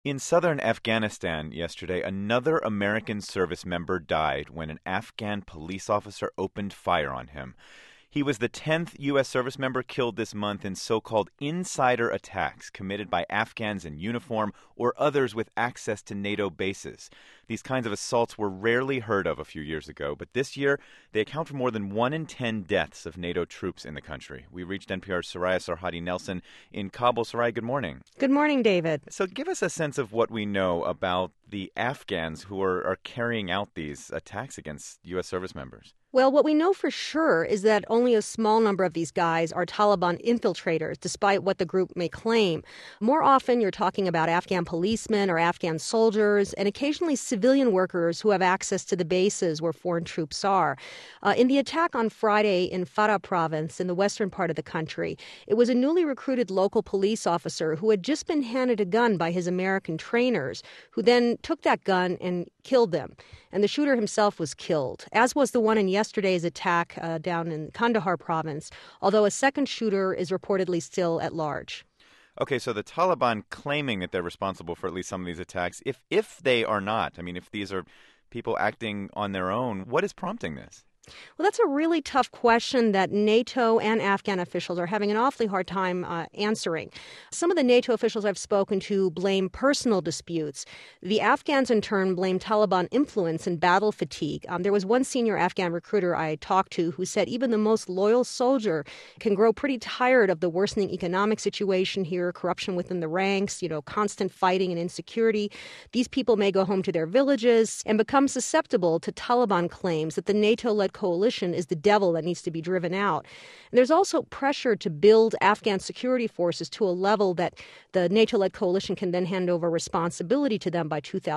In southern Afghanistan yesterday, another American service member died when an Afghan police officer opened fire on him. He was the 10th U.S. service member killed this month in so-called insider attacks committed by Afghans in uniform or others with access to NATO bases. These kinds of assaults were rarely heard of a few years ago, but this year they account for more than 1 in 10 deaths of NATO troops in the country. We reached NPR's Soraya Sarhadi Nelson in Kabul. Soraya, good morning. Good morning, David. So give us a sense of what we know about the Afghans who are carrying out these attacks against U.S. service members. Well, what we know for sure is that only a small number of these guys are Taliban infiltrators, despite what the group may claim. More often, you're talking about Afghan policemen or Afghan soldiers, and occasionally civilian workers who have access to the bases where foreign troops are. In the attack on Friday in Farah province, in the western part of the country, it was a newly recruited local police officer who had just been handed a gun by his American trainers, who then took that gun and killed them. And the shooter himself was killed, as was the one in yesterday's attack down in Kandahar province, although a second shooter is reportedly still at large. Okay, so the Taliban claiming that they're responsible for at least some of these attacks, if they are not, I mean, if these are people acting on their own, what is prompting this? Well, that's a really tough question that NATO and Afghan officials are having an awfully hard time answering. Some of the NATO officials I've spoken to blame personal disputes. The Afghans, in turn, blame Taliban influence and battle fatigue. There was one senior Afghan recruiter I talked to who said even the most loyal soldier can grow pretty tired of the worsening economic situation here, corruption within the ranks, constant fighting and insecurity. These people may go home to their villages and become susceptible to Taliban claims that the NATO-led coalition is the devil that needs to be driven out. And there's also pressure to build Afghan security forces to a level that the NATO-led coalition can then hand over responsibility to them by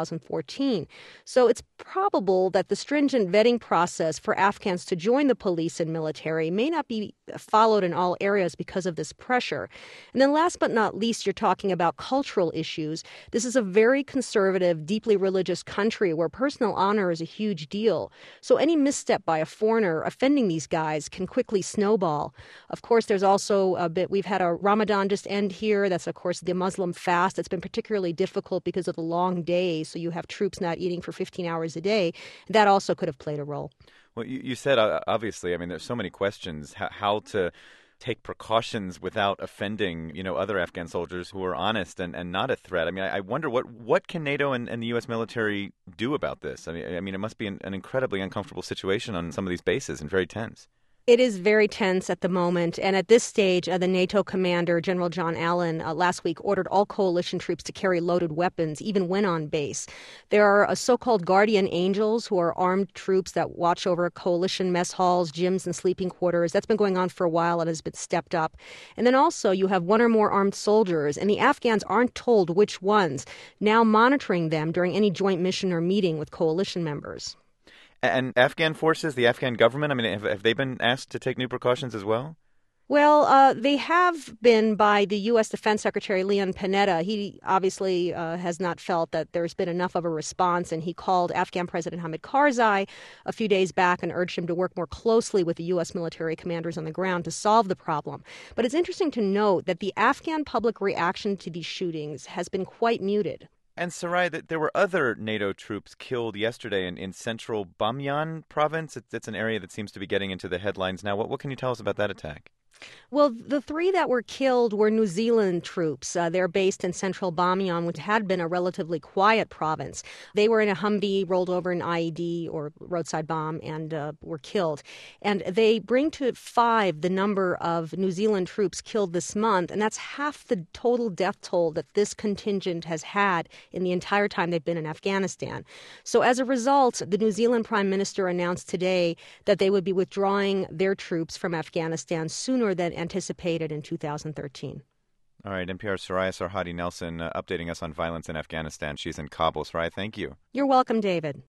2014. So it's probable that the stringent vetting process for Afghans to join the police and military may not be followed in all areas because of this pressure. And then last but not least, you're talking about cultural issues. This is a very conservative, deeply religious country where personal honor is a huge deal. So any misstep by a foreigner offending these guys can quickly snowball. Of course, there's also we've had a Ramadan just end here. That's, of course, the Muslim fast. It's been particularly difficult because of the long days. So you have troops not eating for 15 hours a day. That also could have played a role. Well, you said, obviously, I mean, there's so many questions, how to take precautions without offending, other Afghan soldiers who are honest and not a threat. I mean, I wonder what can NATO and the U.S. military do about this? I mean, it must be an incredibly uncomfortable situation on some of these bases and very tense. It is very tense at the moment. And at this stage, the NATO commander, General John Allen, last week ordered all coalition troops to carry loaded weapons, even when on base. There are so-called guardian angels who are armed troops that watch over coalition mess halls, gyms, and sleeping quarters. That's been going on for a while and has been stepped up. And then also you have one or more armed soldiers, and the Afghans aren't told which ones, now monitoring them during any joint mission or meeting with coalition members. And Afghan forces, the Afghan government, I mean, have they been asked to take new precautions as well? Well, they have been by the U.S. Defense Secretary Leon Panetta. He obviously has not felt that there's been enough of a response, and he called Afghan President Hamid Karzai a few days back and urged him to work more closely with the U.S. military commanders on the ground to solve the problem. But it's interesting to note that the Afghan public reaction to these shootings has been quite muted. And Sarai, that there were other NATO troops killed yesterday in central Bamyan province. It's an area that seems to be getting into the headlines now. What can you tell us about that attack? Well, the three that were killed were New Zealand troops. They're based in central Bamyan, which had been a relatively quiet province. They were in a Humvee, rolled over an IED or roadside bomb, and were killed. And they bring to 5 the number of New Zealand troops killed this month, and that's half the total death toll that this contingent has had in the entire time they've been in Afghanistan. So as a result, the New Zealand Prime Minister announced today that they would be withdrawing their troops from Afghanistan sooner than anticipated in 2013. All right, NPR's Soraya Sarhadi Nelson updating us on violence in Afghanistan. She's in Kabul. Soraya, thank you. You're welcome, David.